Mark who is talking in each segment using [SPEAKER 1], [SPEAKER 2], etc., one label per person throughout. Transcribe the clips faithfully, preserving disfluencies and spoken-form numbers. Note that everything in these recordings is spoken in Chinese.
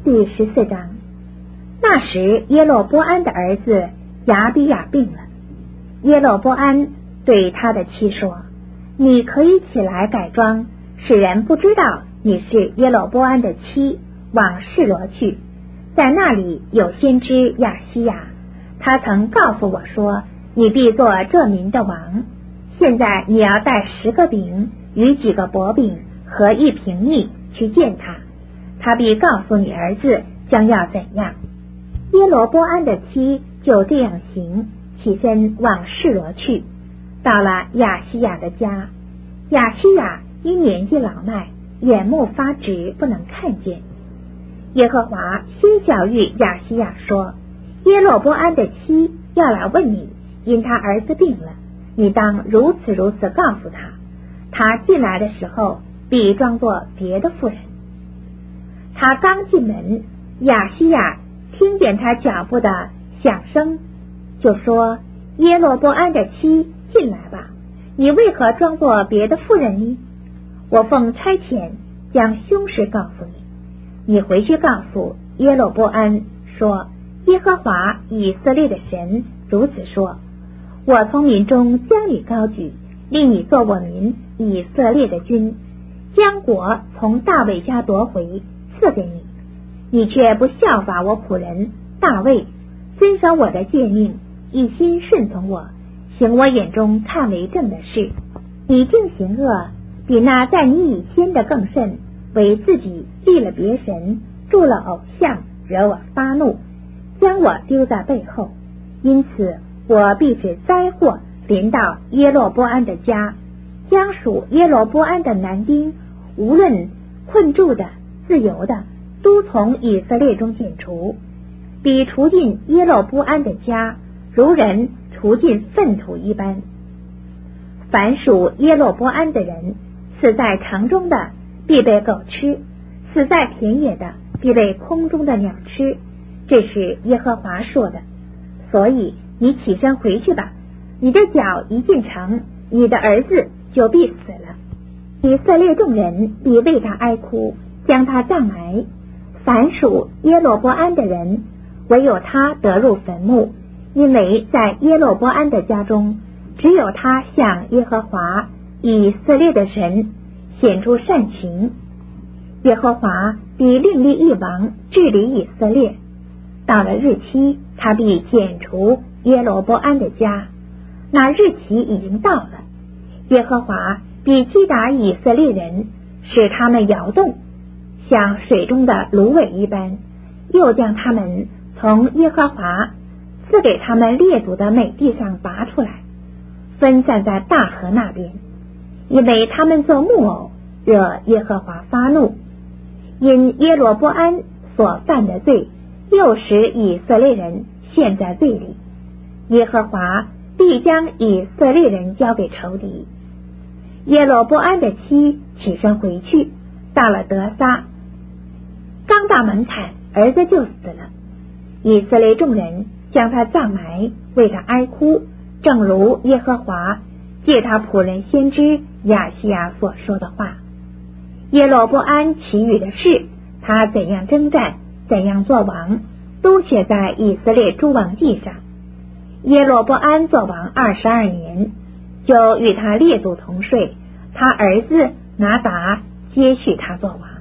[SPEAKER 1] 第十四章。那时耶罗波安的儿子亚比亚病了，耶罗波安对他的妻说：你可以起来改装，使人不知道你是耶罗波安的妻，往示罗去，在那里有先知亚西亚，他曾告诉我说，你必做这民的王。现在你要带十个饼与几个薄饼和一瓶蜜去见他，他必告诉你儿子将要怎样。耶罗波安的妻就这样行，起身往示罗去，到了亚西亚的家。亚西亚因年纪老迈，眼目发直，不能看见。耶和华先晓谕亚西亚说，耶罗波安的妻要来问你，因他儿子病了，你当如此如此告诉他，他进来的时候必装作别的妇人。他刚进门，亚西亚听见他脚步的响声，就说，耶罗波安的妻进来吧，你为何装作别的妇人呢？我奉差遣将凶事告诉你，你回去告诉耶罗波安说，耶和华以色列的神如此说，我从民中将你高举，令你做我民以色列的君，将国从大卫家夺回，赐给你。你却不效法我仆人大卫，遵守我的诫命，一心顺从我，行我眼中看为正的事。你竟行恶，比那在你以先的更甚，为自己立了别神，筑了偶像，惹我发怒，将我丢在背后。因此我必使灾祸临到耶罗波安的家，将属耶罗波安的男丁，无论困住的自由的，都从以色列中剪除，比除尽耶罗波安的家，如人除尽粪土一般。凡属耶罗波安的人，死在城中的必被狗吃，死在田野的必被空中的鸟吃，这是耶和华说的。所以你起身回去吧，你的脚一进城，你的儿子就必死了。以色列众人必为他哀哭，将他葬埋。凡属耶罗波安的人，唯有他得入坟墓，因为在耶罗波安的家中，只有他向耶和华以色列的神显出善情。耶和华必另立一王治理以色列，到了日期，他必剪除耶罗波安的家，那日期已经到了。耶和华必击打以色列人，使他们摇动，像水中的芦苇一般，又将他们从耶和华赐给他们列祖的美地上拔出来，分散在大河那边，因为他们做木偶，惹耶和华发怒。因耶罗波安所犯的罪，又使以色列人陷在罪里，耶和华必将以色列人交给仇敌。耶罗波安的妻起身回去，到了得撒，刚到门槛，儿子就死了。以色列众人将他葬埋，为他哀哭，正如耶和华借他仆人先知亚西亚所说的话。耶罗波安其余的事，他怎样征战，怎样做王，都写在以色列诸王记上。耶罗波安做王二十二年，就与他列祖同睡，他儿子拿达接续他做王。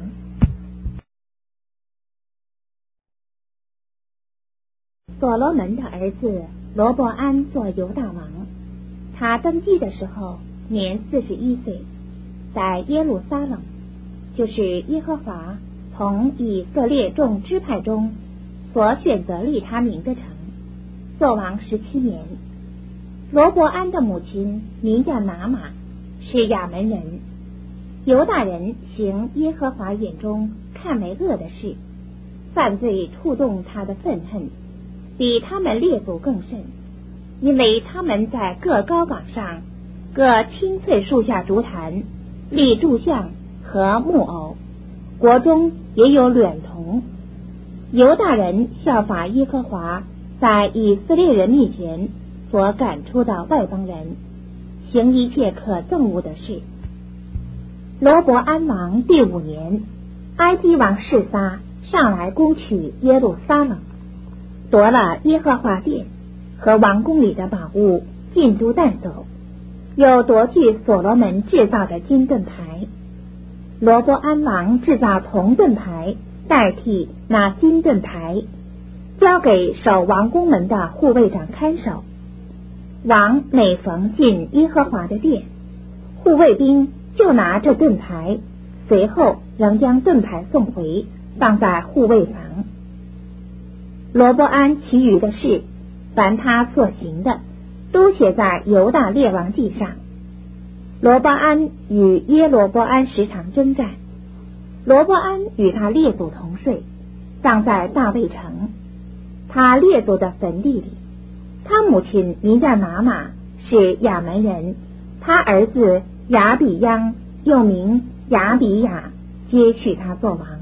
[SPEAKER 1] 所罗门的儿子罗伯安做犹大王，他登基的时候年四十一岁，在耶路撒冷，就是耶和华从以色列众支派中所选择立他名的城，做王十七年。罗伯安的母亲名叫拿玛，是亚门人。犹大人行耶和华眼中看为恶的事，犯罪触动他的愤恨，比他们列祖更甚，因为他们在各高岗上，各青翠树下筑坛，立柱像和木偶，国中也有孌童。犹大人效法耶和华在以色列人面前所赶出的外邦人，行一切可憎恶的事。罗伯安王第五年，埃及王示撒上来攻取耶路撒冷，夺了耶和华殿和王宫里的宝物，尽都带走，又夺去所罗门制造的金盾牌。罗波安王制造铜盾牌代替那金盾牌，交给守王宫门的护卫长看守。王每逢进耶和华的殿，护卫兵就拿着盾牌，随后仍将盾牌送回，放在护卫房。罗波安其余的事，凡他所行的，都写在犹大列王记上。罗波安与耶罗波安时常征战，罗波安与他列祖同睡，葬在大卫城，他列祖的坟地里。他母亲名叫拿玛，是亚门人，他儿子亚比央又名亚比雅接续他做王。